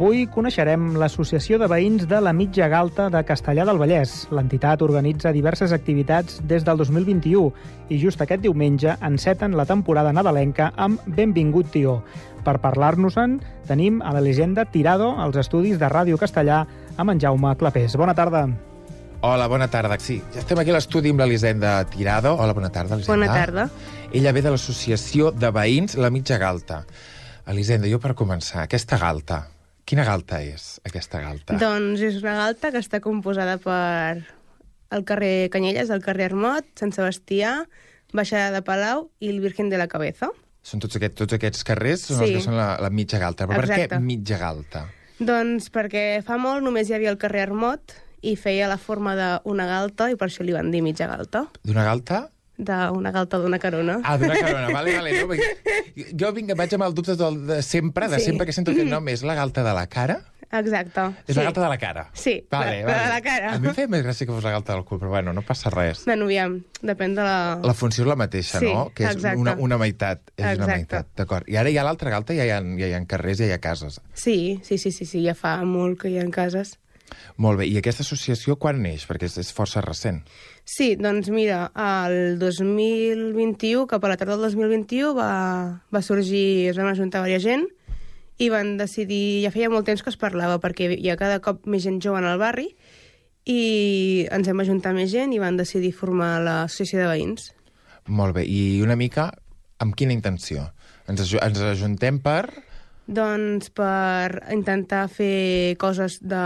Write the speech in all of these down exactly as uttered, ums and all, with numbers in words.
Avui coneixerem l'Associació de Veïns de la Mitja Galta de Castellar del Vallès. L'entitat organitza diverses activitats des del dos mil vint-i-u i just aquest diumenge enceten la temporada nadalenca amb Benvingut Tió. Per parlar-nos-en tenim a l'Elisenda Tirado als estudis de Ràdio Castellar amb en Jaume Clapés. Bona tarda. Hola, bona tarda. Sí, ja estem aquí a l'estudi amb l'Elisenda Tirado. Hola, bona tarda, Elisenda. Bona tarda. Ella ve de l'Associació de Veïns La Mitja Galta. Elisenda, jo per començar, aquesta galta, quina galta és, aquesta galta? Doncs és una galta que està composada per el carrer Canyelles, el carrer Armot, Sant Sebastià, Baixada de Palau i el Virgen de la Cabeza. Són tots aquests, tots aquests carrers són Sí. els que són la, la Mitja Galta. Però Exacte. per què Mitja Galta? Doncs perquè fa molt només hi havia el carrer Armot i feia la forma d'una galta i per això li van dir mitja galta. D'una galta? D'una galta d'una carona. Ah, d'una carona, vale, vale. No, perquè jo vinc, vaig amb el dubte de, de sempre, de Sí. sempre que sento aquest nom, és la galta de la cara? Exacte. És sí. la galta de la cara? Sí, vale, la, vale. la de la cara. A mi em feia més gràcia que fos la galta del cul, però bueno, no passa res. Bueno, aviam, depèn de la... La funció és la mateixa, Sí, no? Que és exacte. una, una meitat. És Exacte. una meitat, d'acord. I ara hi ha l'altra galta, ja hi ha, ja hi ha carrers, ja hi ha cases. Sí, sí, sí, sí, sí, ja fa molt que hi ha cases. Molt bé. I aquesta associació quan neix? Perquè és, és força recent. Sí, doncs mira, el dos mil vint-i-u, cap a la tarda del dos mil vint-i-u, va, va sorgir, es van ajuntar diversa gent i van decidir, ja feia molt temps que es parlava, perquè hi ha cada cop més gent jove en el barri, i ens hem ajuntat més gent i van decidir formar l'associació de veïns. Molt bé. I una mica, amb quina intenció? Ens, aju ens ajuntem per... Doncs per intentar fer coses de,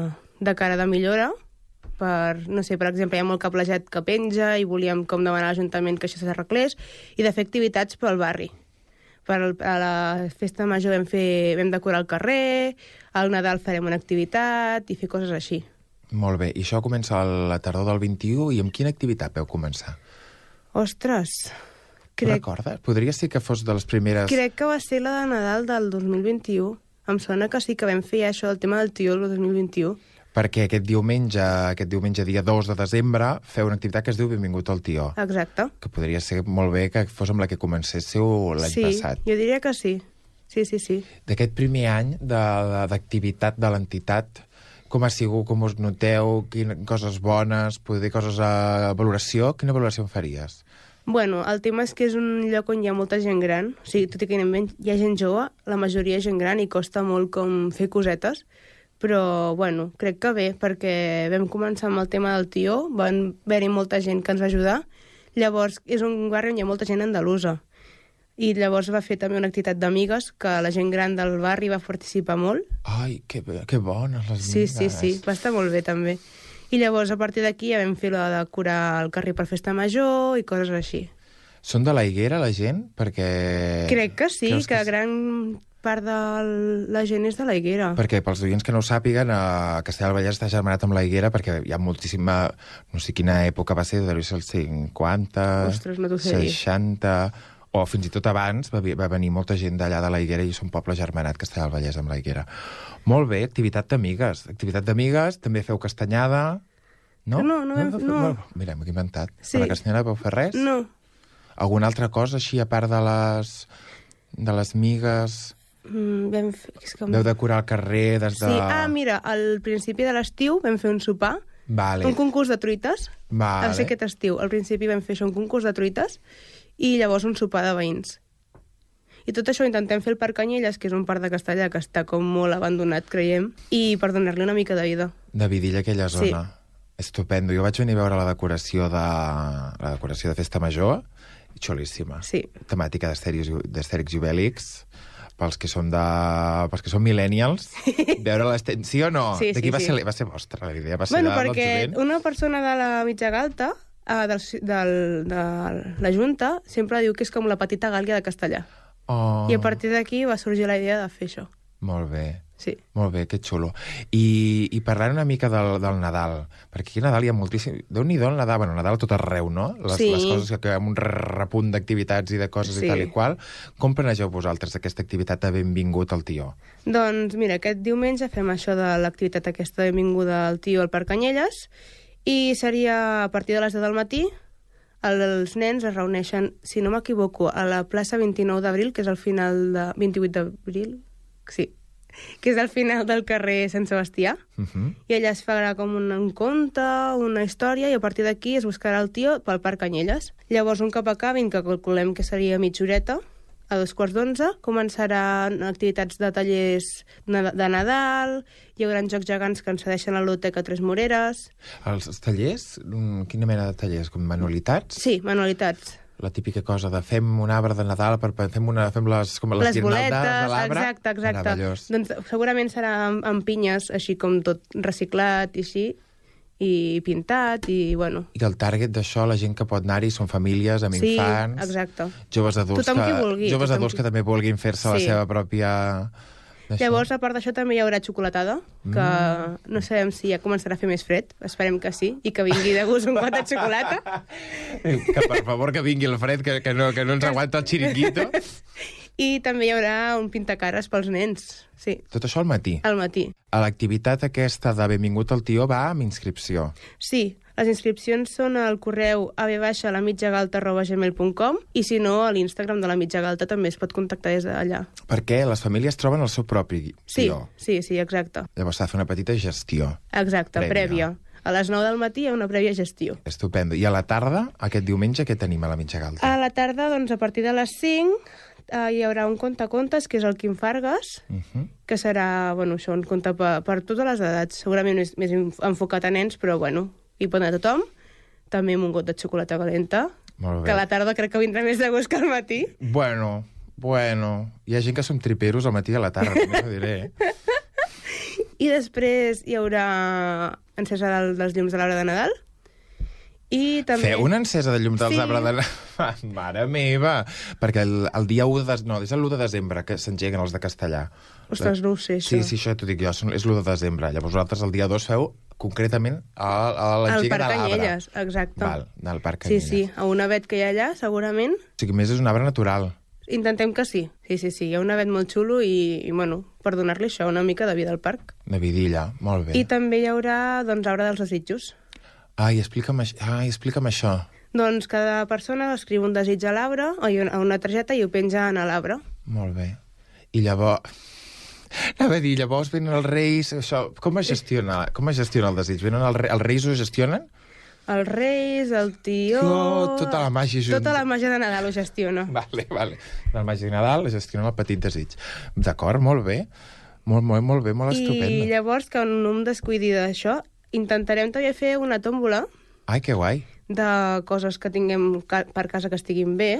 de cara de millora, per, no sé, per exemple, hi ha molt cablejat que penja i volíem com demanar a l'Ajuntament que això s'arreglés, i de fer activitats pel barri. Per el, a la festa major vam, fer, vam decorar el carrer, al Nadal farem una activitat i fer coses així. Molt bé. I això comença a la tardor del vint-i-u, i amb quina activitat vau començar? Ostres, Crec... crec, Recordes? Podria ser que fos de les primeres... crec que va ser la de Nadal del dos mil vint-i-u. Em sona que sí que vam fer ja això, el tema del tió, el dos mil vint-i-u. Perquè aquest diumenge, aquest diumenge dia dos de desembre, feu una activitat que es diu Benvingut al Tió. Exacte. Que podria ser molt bé que fos amb la que comencéssiu l'any Sí, passat. jo diria que sí. Sí, sí, sí. D'aquest primer any de- d'activitat de, de l'entitat, com ha sigut, com us noteu, quines coses bones, poder dir coses a valoració, quina valoració en faries? Bueno, el tema és que és un lloc on hi ha molta gent gran, o sigui, tot i que hi ha gent jove, la majoria és gent gran i costa molt com fer cosetes, però, bueno, crec que bé, perquè vam començar amb el tema del tió, van haver-hi molta gent que ens va ajudar, llavors és un barri on hi ha molta gent andalusa, i llavors va fer també una activitat d'amigues, que la gent gran del barri va participar molt. Ai, que, que bones les Sí, amigues. sí, sí, va estar molt bé també. I llavors, a partir d'aquí, ja vam fer la de curar el carrer per festa major i coses així. Són de la Higuera, la gent? Perquè... Crec que sí, Creus que, sí? gran part de la gent és de la Higuera. Perquè, pels oients que no ho sàpiguen, a Castellar del Vallès està germanat amb la Higuera perquè hi ha moltíssima... No sé quina època va ser, deu ser els cinquanta... Ostres, no t'ho sé dir. seixanta... O fins i tot abans va, vi- va venir molta gent d'allà de la Higuera i són poble germanat, Castellar del Vallès amb la Higuera. Molt bé, activitat d'amigues. Activitat d'amigues, també feu castanyada... No? No, no vam- feu- no. Mira, m'he inventat. Sí. Per la castanyada vau fer res? No. Alguna altra cosa així, a part de les... de les migues... Mm, vam fer... És que... Veu decorar el carrer des de... Sí, ah, mira, al principi de l'estiu vam fer un sopar, Vale. un concurs de truites. Vale. Va ser aquest estiu. Al principi vam fer això, un concurs de truites, i llavors un sopar de veïns. I tot això ho intentem fer al Parc Canyelles, que és un parc de Castellà que està com molt abandonat, creiem, i per donar-li una mica de vida. De Vidilla, aquella Sí. zona. Estupendo. Jo vaig venir a veure la decoració de, la decoració de Festa Major, i xulíssima. Sí. Temàtica d'Astèrix d'Astèrix i Obèlix. Pels que som de... pels que som millennials, veure l'Astèrix... Sí o no? Sí, de qui sí, va sí. ser? Va ser vostra, la idea va ser Bueno, de, del perquè jovent? una persona de la Mitja Galta, eh, del, del, de la Junta, sempre diu que és com la petita Gàlia de Castellà. Oh, I a partir d'aquí va sorgir la idea de fer això. molt bé. Sí. Molt bé, que xulo. I, i parlant una mica del, del Nadal, perquè aquí a Nadal hi ha moltíssim... Déu-n'hi-do el Nadal, bueno, Nadal a tot arreu, no? Les, Sí. les coses que, que amb un repunt d'activitats i de coses Sí. i tal i qual. Com planegeu vosaltres aquesta activitat de Benvingut al Tió? Doncs mira, aquest diumenge fem això de l'activitat aquesta de benvinguda al Tió al Parc Canyelles, i seria a partir de les deu del matí. Els nens es reuneixen, si no m'equivoco, a la plaça vint-i-nou d'abril, que és al final de... vint-i-vuit d'abril? Sí. que és al final del carrer Sant Sebastià, Uh -huh. i allà es farà com un, un conte, una història, i a partir d'aquí es buscarà el tio pel Parc Canyelles. Llavors, un cop acabin, que calculem que seria mitja horeta, a dos quarts d'onze, començaran activitats de tallers de Nadal, hi haurà jocs gegants que ens cedeixen a la Ludoteca Tres Moreres. Els tallers, quina mena de tallers? Com manualitats? Sí, manualitats. La típica cosa de fem un arbre de Nadal, per, per fem, una, fem les, com les, les guirnaldes boletes, de l'arbre. exacte, exacte. Meravellós. Doncs segurament serà amb, amb pinyes, així com tot reciclat i així, i pintat, i bueno... I el target d'això, la gent que pot anar-hi, són famílies amb sí, infants, exacte. joves adults, Tothom que, qui vulgui, joves tothom adults qui... que també vulguin fer-se sí. la seva pròpia... Això. Llavors, a part d'això, també hi haurà xocolatada, que mm. no sabem si ja començarà a fer més fred, esperem que sí, i que vingui de gust un got de xocolata. Que per favor que vingui el fred, que, que, no, que no ens aguanta el xiringuito. I també hi haurà un pintacares pels nens, sí. Tot això al matí? Al matí. A l'activitat aquesta de Benvingut al Tió va amb inscripció? Sí, les inscripcions són al correu a ve baixa la mitjagalta arroba gmail punt com i si no, a l'Instagram de la Mitjagalta també es pot contactar des d'allà. Perquè les famílies troben el seu propi sí, tió. Sí, sí, exacte. Llavors s'ha de fer una petita gestió. Exacte, prèvia. prèvia. A les nou del matí hi ha una prèvia gestió. Estupendo. I a la tarda, aquest diumenge, què tenim a la Mitjagalta? A la tarda, doncs, a partir de les cinc, eh, hi haurà un contacontes, que és el Quim Fargues, uh -huh. que serà, bueno, això, un conte per, per totes les edats, segurament més, més enfocat a nens, però, bueno, hi pot anar tothom. També amb un got de xocolata calenta, que a la tarda crec que vindrà més de gust que al matí. Bueno, bueno, hi ha gent que som triperos al matí i a la tarda, també ho diré. I després hi haurà encesa del, dels llums de l'arbre de Nadal. I també... Fer una encesa de llums dels sí. arbres de Nadal? Mare meva! Perquè el, el dia u de... Des... No, és l'u de desembre que s'engeguen els de Castellà. Ostres, no ho sé, això. Sí, sí, això t'ho dic jo, és l'u de desembre. Llavors vosaltres el dia dos feu concretament a, a l'engega de l'arbre. Al Parc Canyelles, exacte. Val, al Parc Canyelles. Sí, sí, a un avet que hi ha allà, segurament. O sigui, més és un arbre natural. Intentem que sí. Sí, sí, sí. Hi ha un avet molt xulo i, i bueno, per donar-li això, una mica de vida al parc. De vidilla, molt bé. I també hi haurà, doncs, arbre dels desitjos. Ai, explica'm, ai, explica'm això. Doncs cada persona escriu un desig a l'arbre, o a una targeta, i ho penja a l'arbre. Molt bé. I llavors... Anava a dir, llavors venen els reis... Això, com es gestiona, com es gestiona el desig? Venen els, re... els reis ho gestionen? Els reis, el tió... Oh, tota la màgia junt. Tota la màgia de Nadal ho gestiona. Vale, vale. La màgia de Nadal gestiona el petit desig. D'acord, molt bé. Molt, molt, molt bé, molt estupendo. I llavors, que no em descuidi d'això, intentarem també fer una tòmbola. Ai, que guai. De coses que tinguem ca per casa que estiguin bé.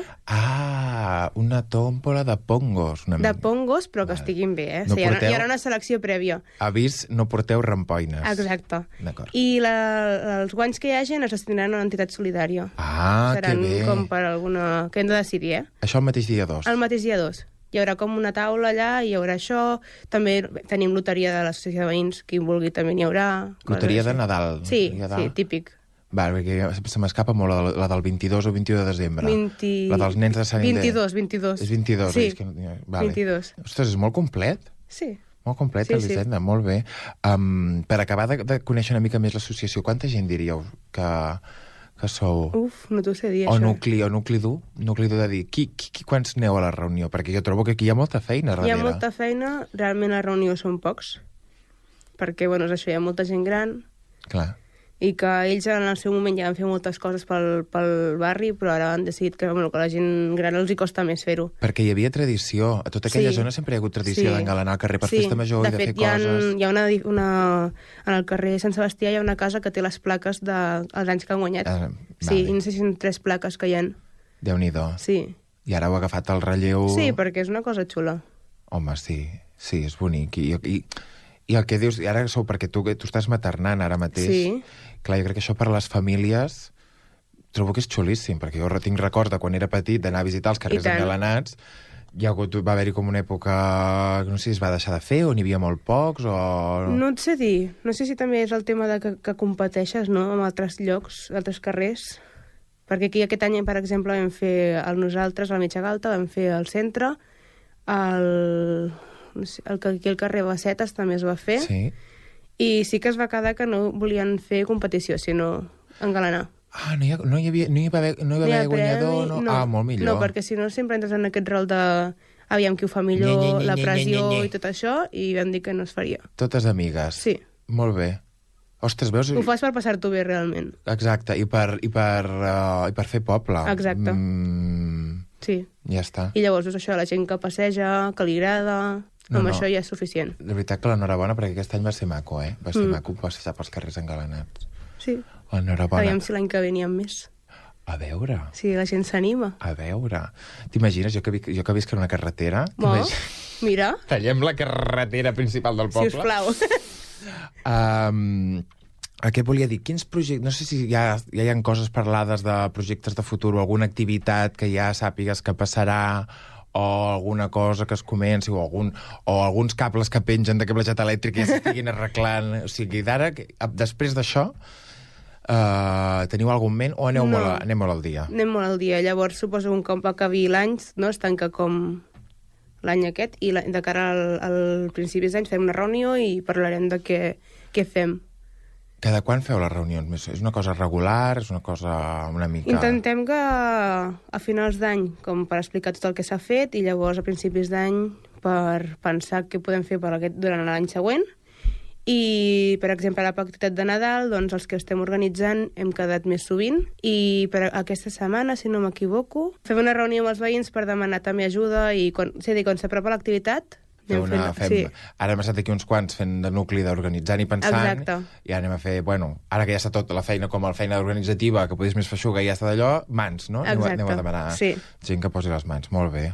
Ah, una tòmbola de pongos. Una de pongos, però que vale. estiguin bé, eh? No o sigui, porteu... hi haurà una selecció prèvia. Avís, no porteu rampoines. Exacte. D'acord. I la, els guanys que hi hagin es destinaran a una entitat solidària. Ah, Seran que bé. Seran com per alguna... que hem de decidir, eh? Això el mateix dia dos? El mateix dia dos. Hi haurà com una taula allà, hi haurà això, també tenim loteria de l'associació de veïns, qui vulgui també n'hi haurà. Loteria de Nadal. Sí, de... sí, típic. Va, perquè se m'escapa molt la, la del vint-i-dos o vint-i-u de desembre. vint... La dels nens de Sant Inde. vint-i-dos, vint-i-dos. És vint-i-dos, sí. és que... Vale. vint-i-dos. Ostres, és molt complet. Sí. Molt complet, sí, Elisenda, sí. molt bé. Um, per acabar de, de conèixer una mica més l'associació, quanta gent diríeu que, que sou? Uf, no t'ho sé dir, o això. Nucli, o nucli dur? Nucli dur de dir, qui, qui, qui, quants aneu a la reunió? Perquè jo trobo que aquí hi ha molta feina darrere. Hi ha molta feina, realment a la reunió són pocs, perquè, bueno, és això, hi ha molta gent gran. Clar. I que ells en el seu moment ja van fer moltes coses pel, pel barri, però ara han decidit que, bueno, que a la gent gran els hi costa més fer-ho. Perquè hi havia tradició. A tota aquella sí. zona sempre hi ha hagut tradició sí. d'engalanar el carrer per sí. festa major de i de fet, fer coses. Hi ha, una, una... En el carrer Sant Sebastià hi ha una casa que té les plaques dels de, anys que han guanyat. Ah, sí, vale. I no sé si són tres plaques que hi ha. Déu-n'hi-do. Sí. I ara heu agafat el relleu... Sí, perquè és una cosa xula. Home, sí. Sí, és bonic. I, i, i el que dius... Ara sou perquè tu, tu estàs maternant ara mateix. Sí. Clar, jo crec que això per a les famílies trobo que és xulíssim, perquè jo tinc record de quan era petit d'anar a visitar els carrers engalanats. Hi ha hagut, va haver-hi com una època, no sé si es va deixar de fer o n'hi havia molt pocs o... No et sé dir. No sé si també és el tema de que, que competeixes, no?, amb altres llocs, altres carrers. Perquè aquí aquest any, per exemple, vam fer el nosaltres, a la Mitjagalta, vam fer el centre, el, no sé, el que aquí al carrer Bassetes també es va fer. Sí. I sí que es va quedar que no volien fer competició, sinó engalanar. Ah, no hi, ha, no hi havia, no hi va haver, no hi va haver guanyador? No? no? Ah, molt millor. No, perquè si no sempre entres en aquest rol de aviam qui ho fa millor, Nye, nye, nye, la nye, pressió nye, nye. i tot això, i vam dir que no es faria. Totes amigues. Sí. Molt bé. Ostres, veus? Ho fas per passar-t'ho bé, realment. Exacte, i per, i per, uh, i per fer poble. Exacte. Mm, Sí. ja està. I llavors, doncs, això, la gent que passeja, que li agrada... No, amb no. això ja és suficient. De veritat que l'enhorabona, perquè aquest any va ser maco, eh? Va ser Mm. maco passejar pels carrers engalanats. Sí. Enhorabona. Aviam si l'any que ve n'hi ha més. A veure... Si la gent s'anima. A veure... T'imagines, jo que, vi- jo que visc en una carretera... Bo, t'imagines- mira, Tallem la carretera principal del poble. sisplau. Um, què volia dir? Quins projectes... No sé si ja, ja hi ha coses parlades de projectes de futur o alguna activitat que ja sàpigues que passarà o alguna cosa que es comenci o, algun, o alguns cables que pengen de cablejat elèctric i ja s'estiguin arreglant. O sigui, d'ara, que- després d'això, uh, teniu algun ment o aneu, No. molt, a- anem molt al dia? Anem molt al dia. Llavors, suposo que un cop acabi l'any, no? Es tanca com l'any aquest, i la, de cara al, al principis d'any fem una reunió i parlarem de què, què fem. Cada quan feu les reunions? Més- És una cosa regular? És una cosa una mica... Intentem que a finals d'any, com per explicar tot el que s'ha fet, i llavors a principis d'any per pensar què podem fer per aquest, durant l'any següent. I, per exemple, a la activitat de Nadal, doncs els que estem organitzant hem quedat més sovint. I per aquesta setmana, si no m'equivoco, fem una reunió amb els veïns per demanar també ajuda i, quan, és a dir, quan s'apropa l'activitat, Fem anem una, fent... fem, Sí. Ara hem estat aquí uns quants fent de nucli d'organitzant i pensant. Exacte. I anem a fer, bueno, ara que ja està tota la feina com la feina organitzativa, que podés més feixuga i ja està d'allò, mans, no? Aneu, Exacte, aneu a demanar sí. gent que posi les mans. Molt bé.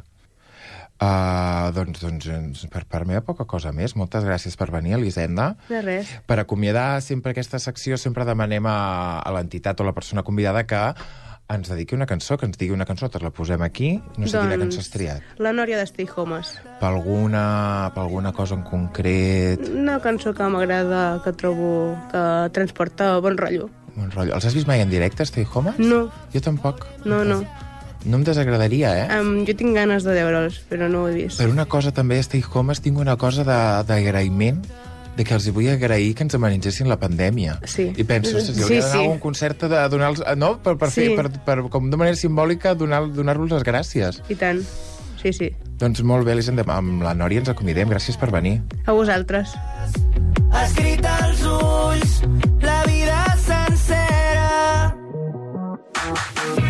Uh, doncs, doncs, doncs, per part meva, poca cosa més. Moltes gràcies per venir, Elisenda. De res. Per acomiadar sempre aquesta secció, sempre demanem a, a l'entitat o la persona convidada que ens dediqui una cançó, que ens digui una cançó, te la posem aquí. No sé doncs... quina cançó has triat. La Nòria de Stay Homes. Per alguna, per alguna cosa en concret? Una cançó que m'agrada, que trobo que transporta bon rotllo. Bon rotllo. Els has vist mai en directe, Stay Homes? No. Jo tampoc. No, no. No em desagradaria, eh? Um, jo tinc ganes de veure'ls, però no ho he vist. Per una cosa també, Stay Homes, tinc una cosa de- d'agraïment, de, de que els hi vull agrair que ens amenitzessin la pandèmia. Sí. I penso, si Sí, hauria d'anar sí. a un concert de donar-los... No? Per, per fer, Sí. per, per, com de manera simbòlica, donar- donar-los les gràcies. I tant. Sí, sí. Doncs molt bé, Elisenda, amb la Nòria ens acomidem. Gràcies per venir. A vosaltres. Escrit als ulls la vida sencera.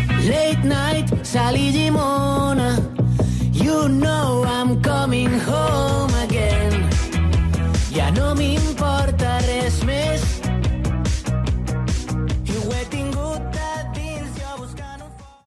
Late night, sal i llimona. You know I'm coming home.